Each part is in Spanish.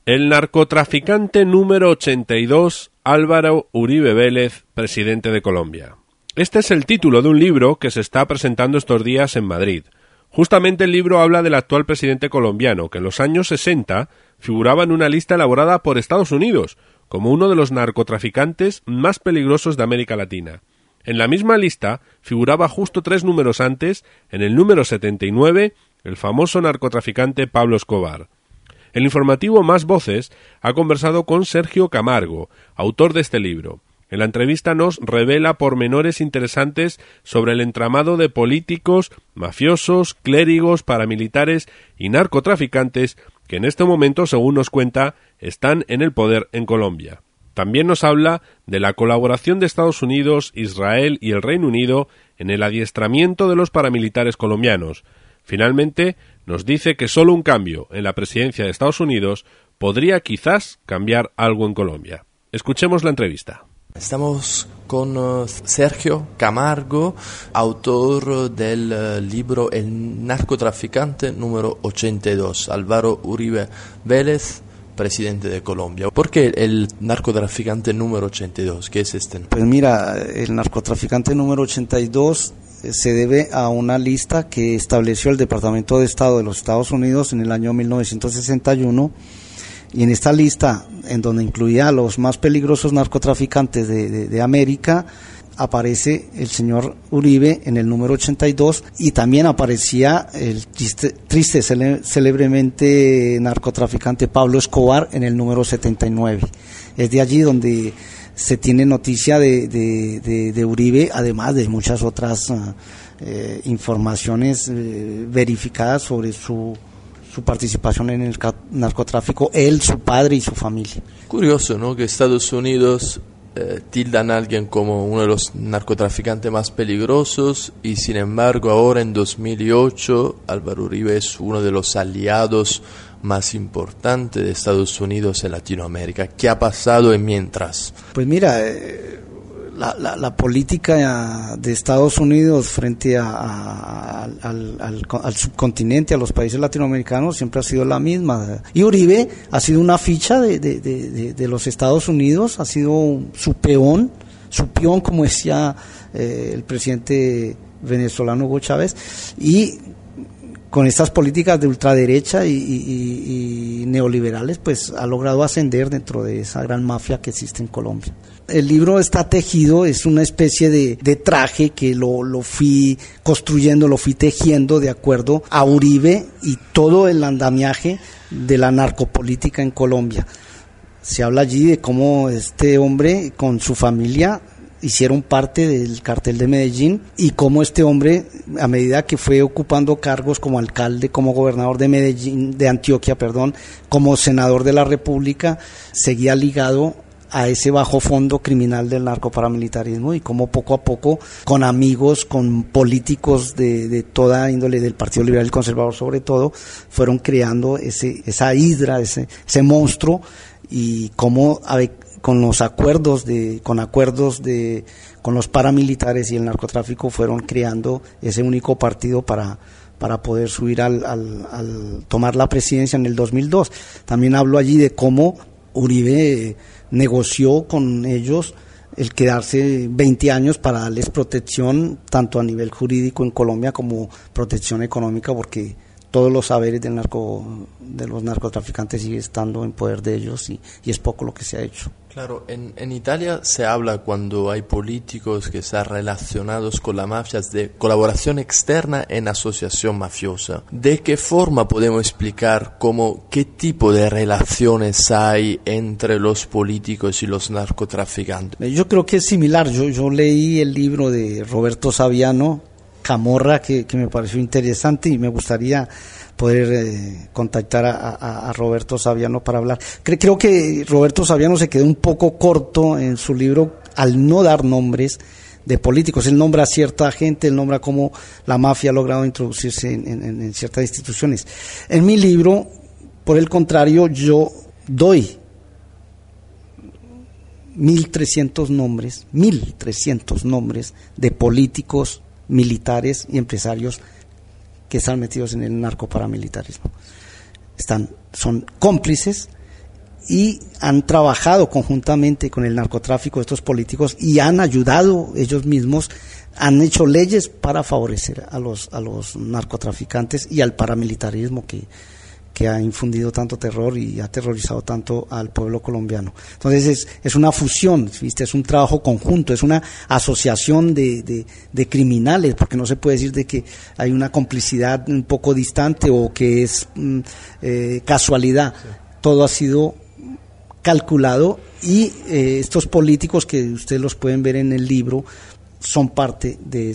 El narcotraficante número 82, Álvaro Uribe Vélez, presidente de Colombia. Este es el título de un libro que se está presentando estos días en Madrid. Justamente el libro habla del actual presidente colombiano, que en los años 60 figuraba en una lista elaborada por Estados Unidos, como uno de los narcotraficantes más peligrosos de América Latina. En la misma lista figuraba justo 3 números antes, en el número 79, el famoso narcotraficante Pablo Escobar. El informativo Más Voces ha conversado con Sergio Camargo, autor de este libro. En la entrevista nos revela pormenores interesantes sobre el entramado de políticos, mafiosos, clérigos, paramilitares y narcotraficantes que en este momento, según nos cuenta, están en el poder en Colombia. También nos habla de la colaboración de Estados Unidos, Israel y el Reino Unido en el adiestramiento de los paramilitares colombianos. Finalmente, nos dice que solo un cambio en la presidencia de Estados Unidos podría quizás cambiar algo en Colombia. Escuchemos la entrevista. Estamos con Sergio Camargo, autor del libro El narcotraficante número 82, Álvaro Uribe Vélez, presidente de Colombia. ¿Por qué el narcotraficante número 82? ¿Qué es este? Pues mira, el narcotraficante número 82 se debe a una lista que estableció el Departamento de Estado de los Estados Unidos en el año 1961, y en esta lista, en donde incluía a los más peligrosos narcotraficantes de América, aparece el señor Uribe en el número 82, y también aparecía el triste célebremente narcotraficante Pablo Escobar en el número 79. Es de allí donde se tiene noticia de Uribe, además de muchas otras informaciones verificadas sobre su participación en el narcotráfico, él, su padre y su familia. Curioso, ¿no?, que Estados Unidos tildan a alguien como uno de los narcotraficantes más peligrosos, y sin embargo ahora en 2008 Álvaro Uribe es uno de los aliados más importantes de Estados Unidos en Latinoamérica. ¿Qué ha pasado en mientras? Pues mira, la política de Estados Unidos frente al subcontinente, a los países latinoamericanos, siempre ha sido la misma. Y Uribe ha sido una ficha de los Estados Unidos, ha sido su peón, como decía el presidente venezolano Hugo Chávez, y con estas políticas de ultraderecha y neoliberales, pues ha logrado ascender dentro de esa gran mafia que existe en Colombia. El libro está tejido, es una especie de traje que lo fui construyendo, lo fui tejiendo de acuerdo a Uribe y todo el andamiaje de la narcopolítica en Colombia. Se habla allí de cómo este hombre con su familia hicieron parte del cartel de Medellín, y cómo este hombre, a medida que fue ocupando cargos como alcalde, como gobernador de Antioquia, como senador de la República, seguía ligado a ese bajo fondo criminal del narcoparamilitarismo, y cómo poco a poco, con amigos, con políticos de toda índole, del Partido Liberal y Conservador sobre todo, fueron creando esa hidra, ese monstruo, y cómo con los acuerdos con los paramilitares y el narcotráfico fueron creando ese único partido para poder subir al tomar la presidencia en el 2002. También hablo allí de cómo Uribe negoció con ellos el quedarse 20 años para darles protección tanto a nivel jurídico en Colombia como protección económica, porque todos los saberes de los narcotraficantes sigue estando en poder de ellos, y es poco lo que se ha hecho. Claro, en Italia se habla, cuando hay políticos que están relacionados con la mafia, de colaboración externa en asociación mafiosa. ¿De qué forma podemos explicar qué tipo de relaciones hay entre los políticos y los narcotraficantes? Yo creo que es similar. Yo leí el libro de Roberto Saviano, Camorra, que me pareció interesante, y me gustaría poder contactar a Roberto Saviano para hablar. Creo que Roberto Saviano se quedó un poco corto en su libro al no dar nombres de políticos. Él nombra a cierta gente, él nombra cómo la mafia ha logrado introducirse en ciertas instituciones. En mi libro, por el contrario, yo doy 1.300 nombres de políticos, militares y empresarios que están metidos en el narcoparamilitarismo. Son cómplices y han trabajado conjuntamente con el narcotráfico estos políticos y han ayudado ellos mismos, han hecho leyes para favorecer a los narcotraficantes y al paramilitarismo que ha infundido tanto terror y ha aterrorizado tanto al pueblo colombiano. Entonces es una fusión, ¿viste? Es un trabajo conjunto, es una asociación de criminales, porque no se puede decir de que hay una complicidad un poco distante o que es casualidad. Sí. Todo ha sido calculado y estos políticos que ustedes los pueden ver en el libro son parte de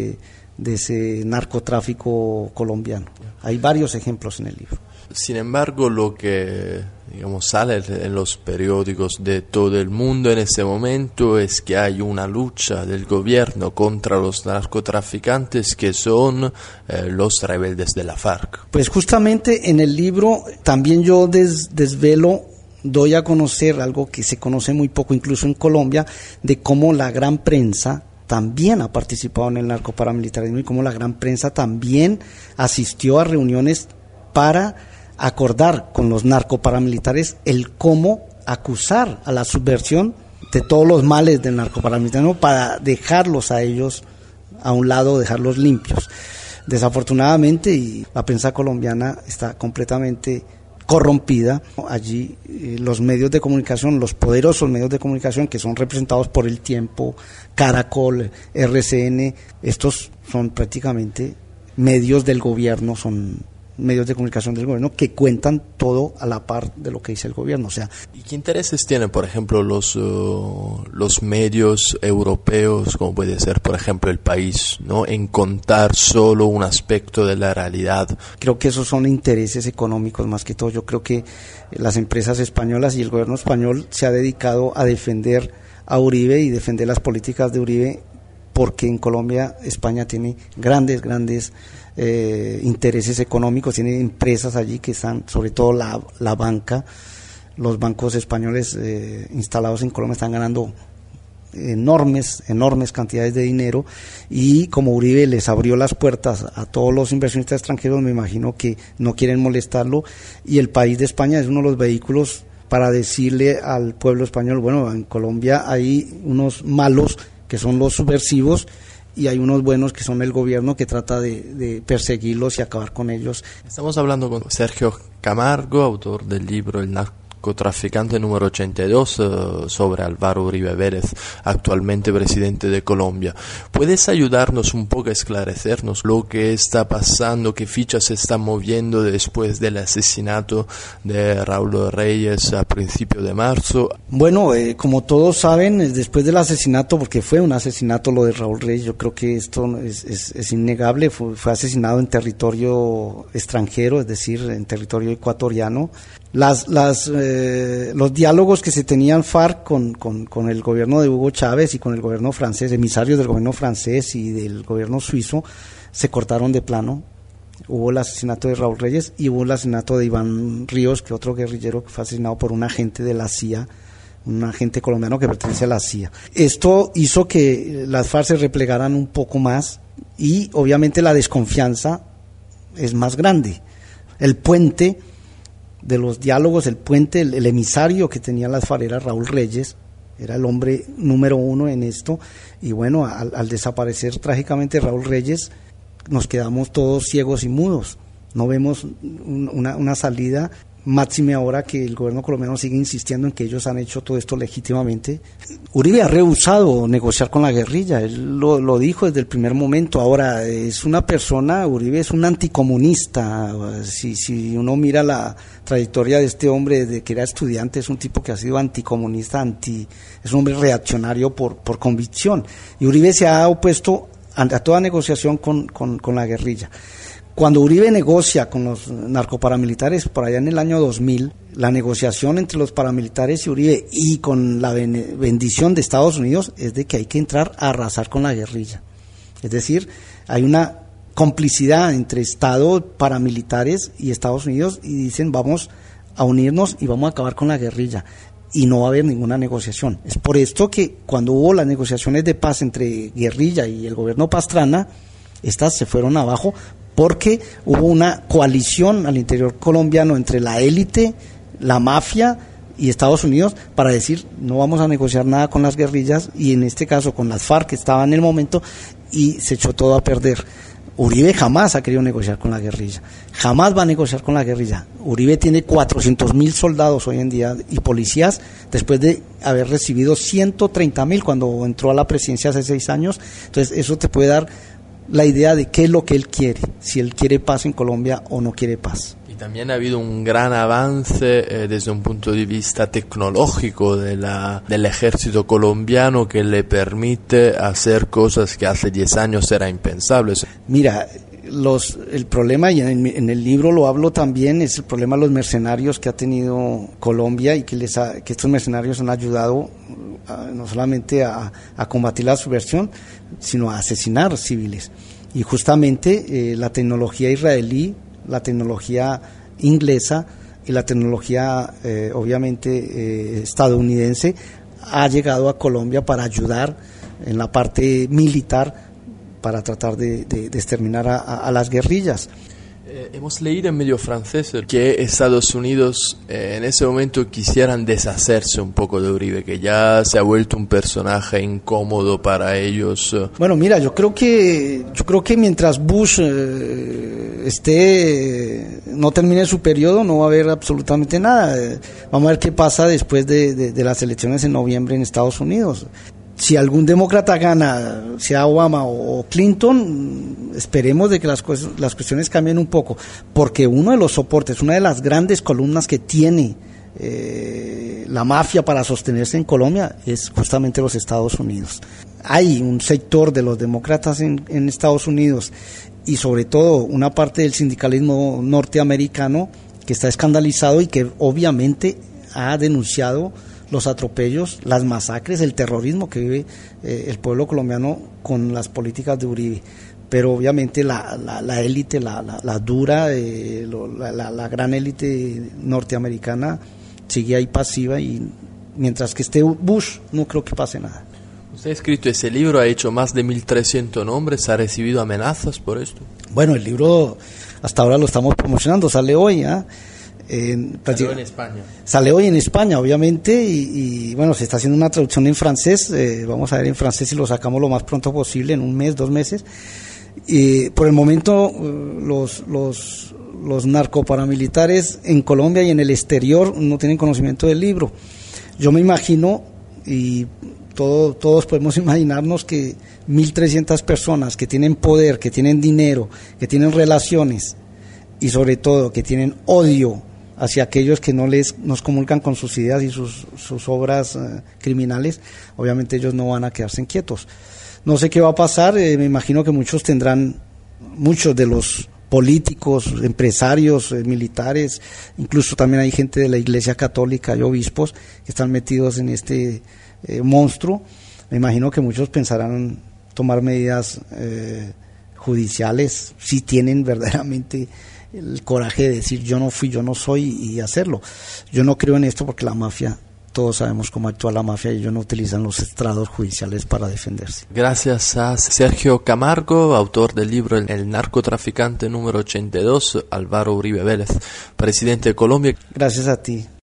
ese narcotráfico colombiano. Hay varios ejemplos en el libro. Sin embargo, lo que sale en los periódicos de todo el mundo en este momento es que hay una lucha del gobierno contra los narcotraficantes que son los rebeldes de la FARC. Pues justamente en el libro también yo desvelo, doy a conocer algo que se conoce muy poco incluso en Colombia, de cómo la gran prensa también ha participado en el narcoparamilitarismo y cómo la gran prensa también asistió a reuniones para acordar con los narcoparamilitares el cómo acusar a la subversión de todos los males del narcoparamilitarismo para dejarlos a ellos a un lado, dejarlos limpios. Desafortunadamente, y la prensa colombiana está completamente corrompida. Allí los medios de comunicación, los poderosos medios de comunicación que son representados por El Tiempo, Caracol, RCN, estos son prácticamente medios del gobierno, son medios de comunicación del gobierno que cuentan todo a la par de lo que dice el gobierno. O sea, ¿y qué intereses tienen, por ejemplo, los medios europeos, como puede ser, por ejemplo, El País, ¿no?, en contar solo un aspecto de la realidad? Creo que esos son intereses económicos más que todo. Yo creo que las empresas españolas y el gobierno español se ha dedicado a defender a Uribe y defender las políticas de Uribe, porque en Colombia España tiene grandes intereses económicos, tiene empresas allí que están, sobre todo la banca, los bancos españoles instalados en Colombia están ganando enormes cantidades de dinero, y como Uribe les abrió las puertas a todos los inversionistas extranjeros, me imagino que no quieren molestarlo, y El País de España es uno de los vehículos para decirle al pueblo español, bueno, en Colombia hay unos malos que son los subversivos y hay unos buenos que son el gobierno que trata de perseguirlos y acabar con ellos. Estamos hablando con Sergio Camargo, autor del libro El narcotraficante número 82, sobre Álvaro Uribe Vélez, actualmente presidente de Colombia. ¿Puedes ayudarnos un poco a esclarecernos lo que está pasando, qué fichas se están moviendo después del asesinato de Raúl Reyes a principios de marzo? Bueno, como todos saben, después del asesinato, porque fue un asesinato lo de Raúl Reyes, yo creo que esto es innegable, fue asesinado en territorio extranjero, es decir, en territorio ecuatoriano. Los diálogos que se tenían FARC con el gobierno de Hugo Chávez y con el gobierno francés, emisarios del gobierno francés y del gobierno suizo, se cortaron de plano. Hubo el asesinato de Raúl Reyes y hubo el asesinato de Iván Ríos, que otro guerrillero que fue asesinado por un agente de la CIA, un agente colombiano que pertenece a la CIA. Esto hizo que las FARC se replegaran un poco más y obviamente la desconfianza es más grande. El puente de los diálogos, el emisario que tenía las FARC era Raúl Reyes, era el hombre número uno en esto, y bueno, al desaparecer trágicamente Raúl Reyes, nos quedamos todos ciegos y mudos, no vemos una salida, máxime ahora que el gobierno colombiano sigue insistiendo en que ellos han hecho todo esto legítimamente. Uribe ha rehusado negociar con la guerrilla, él lo dijo desde el primer momento. Ahora, es una persona, Uribe es un anticomunista. Si uno mira la trayectoria de este hombre desde que era estudiante, es un tipo que ha sido anticomunista, es un hombre reaccionario por convicción, y Uribe se ha opuesto a toda negociación con la guerrilla. Cuando Uribe negocia con los narcoparamilitares por allá en el año 2000, la negociación entre los paramilitares y Uribe, y con la bendición de Estados Unidos, es de que hay que entrar a arrasar con la guerrilla. Es decir, hay una complicidad entre Estado, paramilitares y Estados Unidos, y dicen vamos a unirnos y vamos a acabar con la guerrilla, y no va a haber ninguna negociación. Es por esto que cuando hubo las negociaciones de paz entre guerrilla y el gobierno Pastrana, estas se fueron abajo, porque hubo una coalición al interior colombiano entre la élite, la mafia y Estados Unidos para decir no vamos a negociar nada con las guerrillas, y en este caso con las FARC que estaban en el momento, y se echó todo a perder. Uribe jamás ha querido negociar con la guerrilla, jamás va a negociar con la guerrilla. Uribe tiene 400.000 soldados hoy en día y policías, después de haber recibido 130.000 cuando entró a la presidencia hace 6 años. Entonces eso te puede dar la idea de qué es lo que él quiere, si él quiere paz en Colombia o no quiere paz. Y también ha habido un gran avance desde un punto de vista tecnológico del ejército colombiano, que le permite hacer cosas que hace 10 años era impensables. Mira, el problema, y en el libro lo hablo también, es el problema de los mercenarios que ha tenido Colombia, y que estos mercenarios han ayudado no solamente a combatir la subversión, sino a asesinar civiles. Y justamente la tecnología israelí, la tecnología inglesa y la tecnología obviamente estadounidense ha llegado a Colombia para ayudar en la parte militar, para tratar de exterminar a las guerrillas. Hemos leído en medio francés que Estados Unidos en ese momento quisieran deshacerse un poco de Uribe, que ya se ha vuelto un personaje incómodo para ellos. Bueno, mira, yo creo que mientras Bush no termine su periodo, no va a haber absolutamente nada. Vamos a ver qué pasa después de las elecciones en noviembre en Estados Unidos. Si algún demócrata gana, sea Obama o Clinton, esperemos de que las cuestiones cambien un poco, porque uno de los soportes, una de las grandes columnas que tiene la mafia para sostenerse en Colombia es justamente los Estados Unidos. Hay un sector de los demócratas en Estados Unidos, y sobre todo una parte del sindicalismo norteamericano, que está escandalizado y que obviamente ha denunciado los atropellos, las masacres, el terrorismo que vive el pueblo colombiano con las políticas de Uribe. Pero obviamente la élite, la dura, la gran élite norteamericana sigue ahí pasiva, y mientras que esté Bush no creo que pase nada. Usted ha escrito ese libro, ha hecho más de 1.300 nombres, ¿ha recibido amenazas por esto? Bueno, el libro hasta ahora lo estamos promocionando, sale hoy, Salió en España. Sale hoy en España, obviamente, y bueno, se está haciendo una traducción en francés. Vamos a ver en francés si lo sacamos lo más pronto posible, en 1 mes, 2 meses. Por el momento, los narcoparamilitares en Colombia y en el exterior no tienen conocimiento del libro. Yo me imagino, y todos podemos imaginarnos, que 1.300 personas que tienen poder, que tienen dinero, que tienen relaciones, y sobre todo que tienen odio hacia aquellos que nos comulgan con sus ideas y sus obras criminales, obviamente ellos no van a quedarse quietos. No sé qué va a pasar, me imagino que muchos de los políticos, empresarios, militares, incluso también hay gente de la Iglesia Católica y obispos que están metidos en este monstruo. Me imagino que muchos pensarán tomar medidas judiciales, si tienen verdaderamente el coraje de decir yo no fui, yo no soy, y hacerlo. Yo no creo en esto porque la mafia, todos sabemos cómo actúa la mafia, y ellos no utilizan los estrados judiciales para defenderse. Gracias a Sergio Camargo, autor del libro El narcotraficante número 82, Álvaro Uribe Vélez, presidente de Colombia. Gracias a ti.